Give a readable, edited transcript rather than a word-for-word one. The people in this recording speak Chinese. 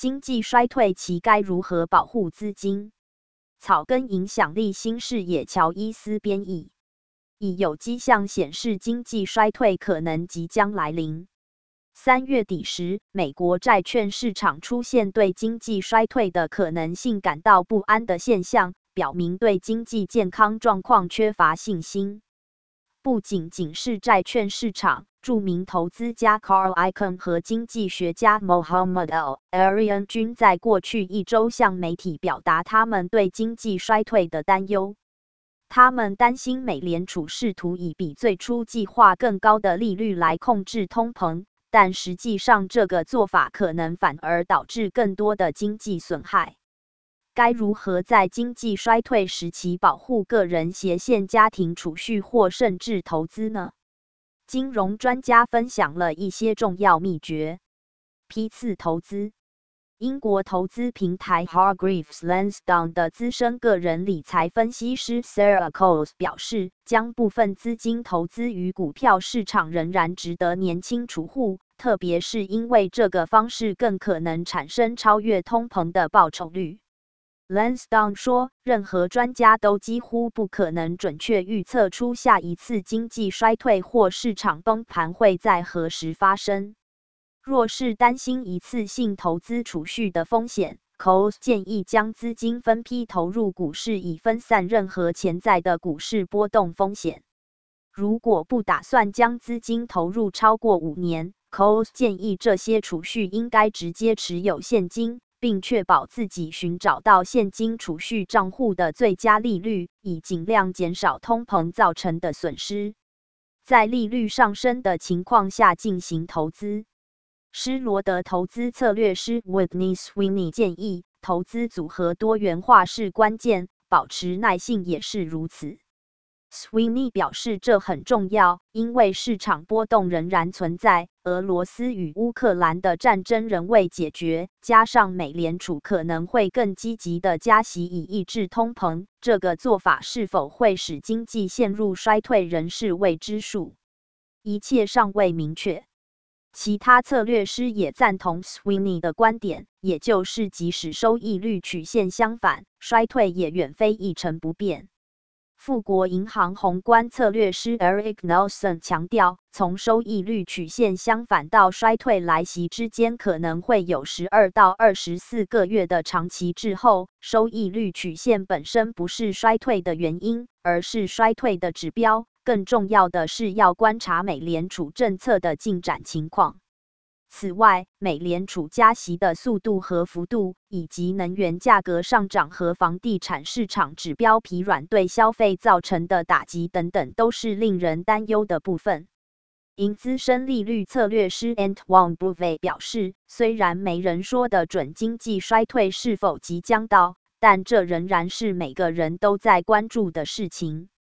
经济衰退期该如何保护资金？草根影响力新视野乔伊斯编译。已有迹象显示经济衰退可能即将来临。3月底时，美国债券市场出现对经济衰退的可能性感到不安的现象，表明对经济健康状况缺乏信心。不仅是债券市场，著名投资家 Carl Icahn 和经济学家 Mohammad Al-Arian 均在过去1周向媒体表达他们对经济衰退的担忧。他们担心美联储试图以比最初计划更高的利率来控制通膨，但实际上这个做法可能反而导致更多的经济损害。该如何在经济衰退时期保护个人斜线家庭储蓄或甚至投资呢？金融专家分享了一些重要秘诀。批次投资。英国投资平台 Hargreaves Lansdown 的资深个人理财分析师 Sarah Coles 表示，将部分资金投资于股票市场仍然值得年轻储户，特别是因为这个方式更可能产生超越通膨的报酬率。Lansdown 说，任何专家都几乎不可能准确预测出下一次经济衰退或市场崩盘会在何时发生。若是担心一次性投资储蓄的风险， Coles 建议将资金分批投入股市，以分散任何潜在的股市波动风险。如果不打算将资金投入超过5年， Coles 建议这些储蓄应该直接持有现金，并确保自己寻找到现金储蓄账户的最佳利率，以尽量减少通膨造成的损失。在利率上升的情况下进行投资。施罗德投资策略师 Whitney Sweeney 建议，投资组合多元化是关键，保持耐性也是如此。Sweeney 表示这很重要，因为市场波动仍然存在，俄罗斯与乌克兰的战争仍未解决，加上美联储可能会更积极的加息以抑制通膨，这个做法是否会使经济陷入衰退仍是未知数，一切尚未明确。其他策略师也赞同 Sweeney 的观点，也就是即使收益率曲线相反，衰退也远非一成不变。富国银行宏观策略师 Eric Nelson 强调，从收益率曲线相反到衰退来袭之间可能会有12到24个月的长期滞后，收益率曲线本身不是衰退的原因，而是衰退的指标。更重要的是要观察美联储政策的进展情况。此外，美联储加息的速度和幅度，以及能源价格上涨和房地产市场指标疲软对消费造成的打击等等，都是令人担忧的部分。资深利率策略师 Antoine Bouvet 表示，虽然没人说得准经济衰退是否即将到，但这仍然是每个人都在关注的事情。